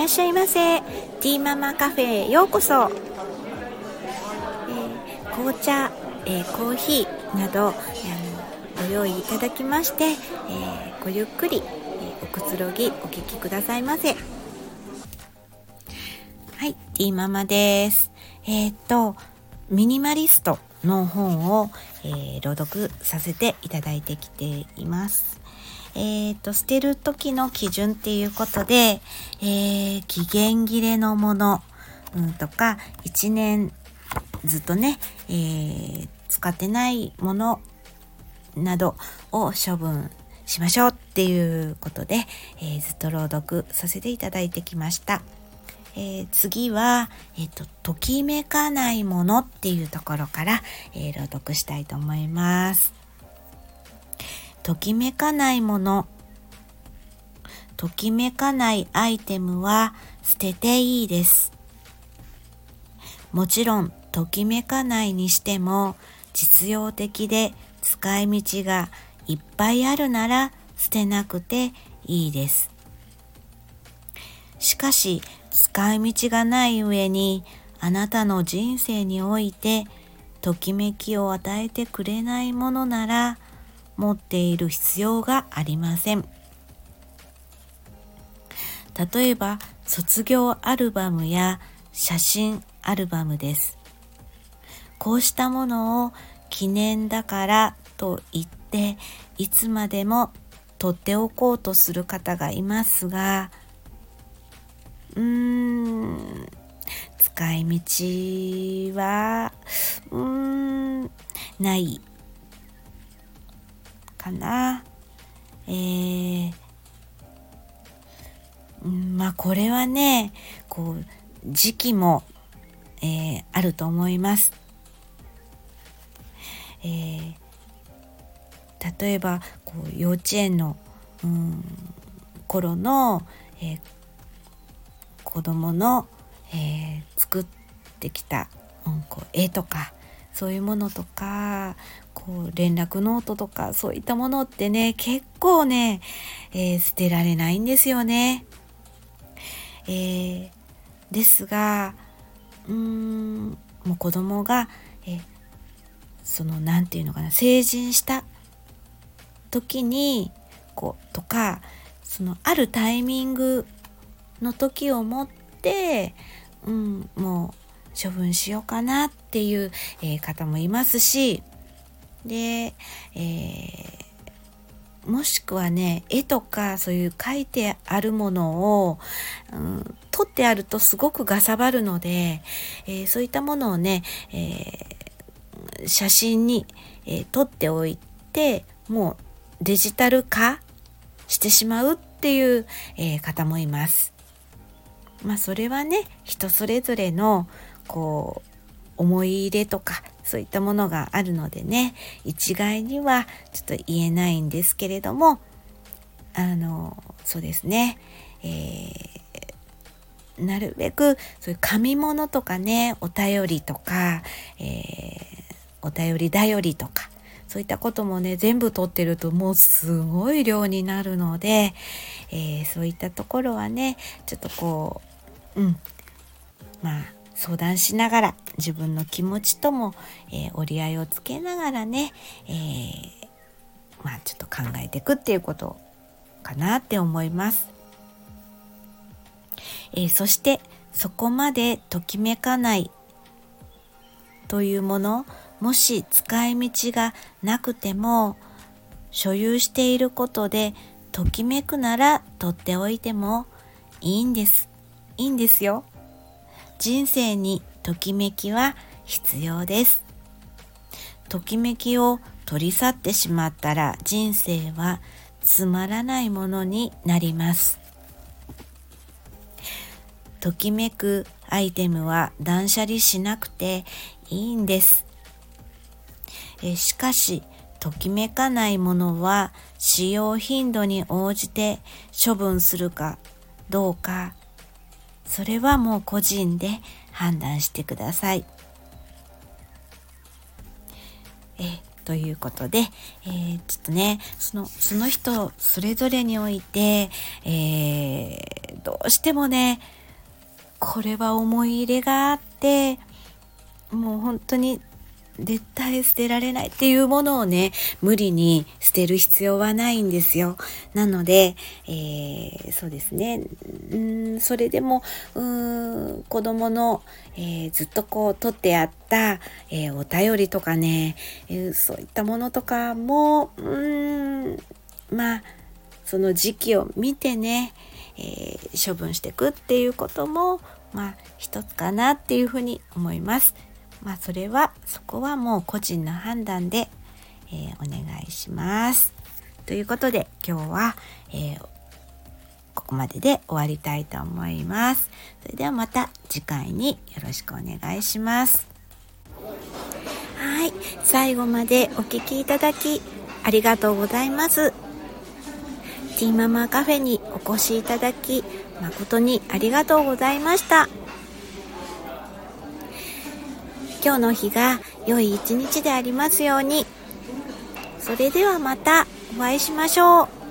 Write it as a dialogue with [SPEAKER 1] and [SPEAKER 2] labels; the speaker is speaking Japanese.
[SPEAKER 1] らっしゃいませ。ティーママカフェへようこそ。紅茶、コーヒーなどご用意いただきまして、ごゆっくり、おくつろぎお聞きくださいませ。はい、ティーママです。ミニマリストの本を、朗読させていただいてきています。捨てる時の基準っていうことで、期限切れのもの、とか1年ずっとね、使ってないものなどを処分しましょうっていうことで、ずっと朗読させていただいてきました。次は、ときめかないものっていうところから、朗読したいと思います。ときめかないもの、ときめかないアイテムは捨てていいです。もちろんときめかないにしても実用的で使い道がいっぱいあるなら捨てなくていいです。しかし使い道がない上にあなたの人生においてときめきを与えてくれないものなら持っている必要がありません。例えば卒業アルバムや写真アルバムです。こうしたものを記念だからと言っていつまでも取っておこうとする方がいますが、使い道はないかな。これはね、時期も、あると思います。例えば幼稚園の頃の、子供の、作ってきた、絵とかそういうものとか連絡ノートとかそういったものってね結構ね、捨てられないんですよね。ですがもう子供が、なんていうのかな、成人した時にとかあるタイミングの時をもって、もう処分しようかなっていう、方もいますし、で、もしくはね絵とかそういう書いてあるものを、撮ってあるとすごくがさばるので、そういったものをね、写真に、撮っておいてもうデジタル化してしまうっていう、方もいます。それはね人それぞれの思い入れとかそういったものがあるのでね一概にはちょっと言えないんですけれども、そうですね、なるべくそういう紙物とかねお便りとか、お便りだよりとかそういったこともね全部取ってるともうすごい量になるので、そういったところはねちょっと相談しながら自分の気持ちとも、折り合いをつけながらね、ちょっと考えていくっていうことかなって思います。そしてそこまでときめかないというもの、もし使い道がなくても所有していることでときめくなら取っておいてもいいんですよ。人生にときめきは必要です。ときめきを取り去ってしまったら人生はつまらないものになります。ときめくアイテムは断捨離しなくていいんです。しかしときめかないものは使用頻度に応じて処分するかどうか、それはもう個人で判断してください。 ということで、ちょっとね、その人それぞれにおいて、どうしてもね、これは思い入れがあって、もう本当に絶対捨てられないっていうものをね、無理に捨てる必要はないんですよ。なので、そうですね、それでも子供の、ずっとこう取ってあった、お便りとかね、そういったものとかもまあその時期を見てね、処分していくっていうことも一つかなっていうふうに思います。そこはもう個人の判断で、お願いします。ということで今日は、ここまでで終わりたいと思います。それではまた次回によろしくお願いします。はい、最後までお聞きいただきありがとうございます。ティーママカフェにお越しいただき誠にありがとうございました。今日の日が良い一日でありますように。それではまたお会いしましょう。